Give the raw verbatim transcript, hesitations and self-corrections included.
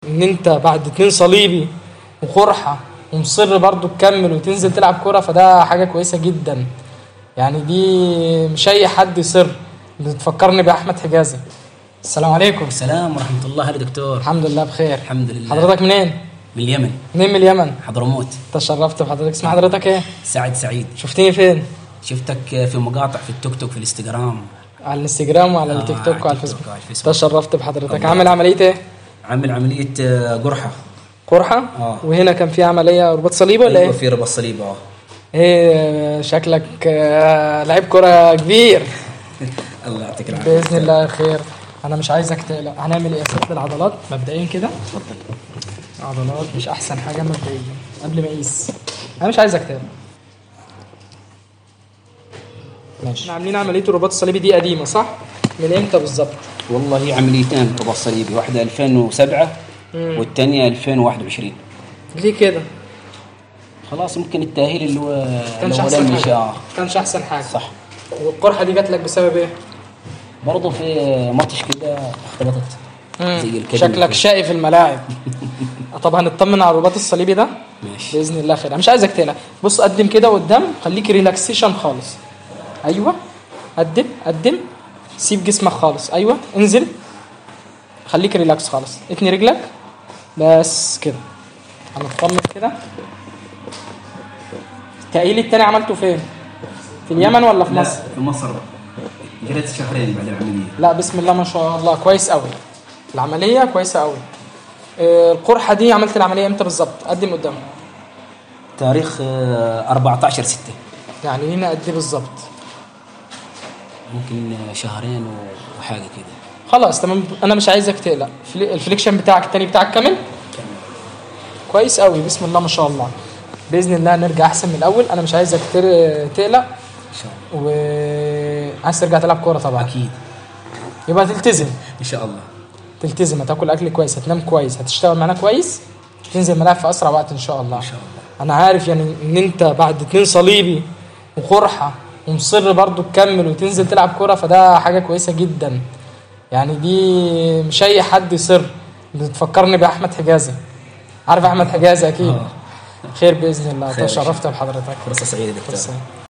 ان انت بعد اتنين صليبي وقرحه ومصر برضو تكمل وتنزل تلعب كرة، فده حاجه كويسه جدا. يعني دي مش اي حد يصر. بتفكرني باحمد حجازي. السلام عليكم. السلام ورحمه الله. يا دكتور الحمد لله بخير. الحمد لله. حضرتك منين؟ من اليمن. منين من اليمن؟ حضرموت. تشرفت بحضرتك. اسم حضرتك ايه؟ سعد سعيد. شفتني فين؟ شفتك في مقاطع في التيك توك، في الانستغرام. على الانستغرام وعلى آه التيك توك وعلى الفيسبوك. الفيسبوك. تشرفت بحضرتك. عامل عمليه ايه؟ عامل عمليه قرحه. قرحه؟ آه. وهنا كان في عمليه رباط صليبي ولا ايوه ايه؟ في رباط صليبي. اه ايه شكلك آه، لعيب كرة كبير. الله يعطيك العافيه. باذن الله خير. انا مش عايزك تقلق. هنعمل قياسات للعضلات مبدئيا كده. اتفضل. عضلات مش احسن حاجه مبدئيا قبل ما اقيس. انا مش عايزك تقلق. ماشي. احنا عاملين عمليه الرباط الصليبي دي قديمه صح؟ من امتى بالظبط؟ والله هي عمليتين رباط صليبي، واحده ألفين وسبعة والثانيه ألفين وواحد وعشرين. ليه كده؟ خلاص ممكن التاهيل اللي هو كانش احسن حاجه. كانش احسن حاجه صح. والقرحه دي جات لك بسبب ايه؟ برضه في ماتش كده اختلطت زي الكلمة. شكلك شقي في الملاعب. طب هنطمن على الرباط الصليبي ده ماشي باذن الله خير. انا مش عايزك تقلق. بص قدم كده قدام، خليك ريلاكسيشن خالص. ايوه قدم قدم، سيب جسمك خالص. ايوه انزل، خليك ريلاكس خالص. اتني رجلك بس كده. هنطمن كده. التأهيل التاني عملته فين؟ في اليمن ولا في مصر؟ في مصر. جلست شهرين بعد العمليه. لا بسم الله ما شاء الله كويس قوي. العمليه كويسه قوي. آه القرحه دي عملت العمليه امتى بالظبط؟ قدم قدام. تاريخ أربعتاشر ستة. يعني هنا قد ايه بالظبط؟ ممكن شهرين وحاجه كده. خلاص تمام. انا مش عايزك تقلق. الفليكشن بتاعك التاني بتاعك كامل كويس قوي بسم الله ما شاء الله. باذن الله نرجع احسن من الاول. انا مش عايزك تقلق ان شاء الله. وعايز ترجع تلعب كوره طبعا. اكيد. يبقى تلتزم ان شاء الله. تلتزم، هتاكل اكل كويس، هتنام كويس، هتشتغل معانا كويس، تنزل ملاعب في اسرع وقت ان شاء الله. ان شاء الله. انا عارف يعني ان انت بعد اتنين صليبي وقرحه ومصر برضو تكمل وتنزل تلعب كوره، فده حاجه كويسه جدا. يعني دي مش اي حد يصر. بتفكرني باحمد حجازي. عارف احمد حجازي اكيد. آه. خير باذن الله. خير. تشرفت بحضرتك. فرصه سعيده دكتور.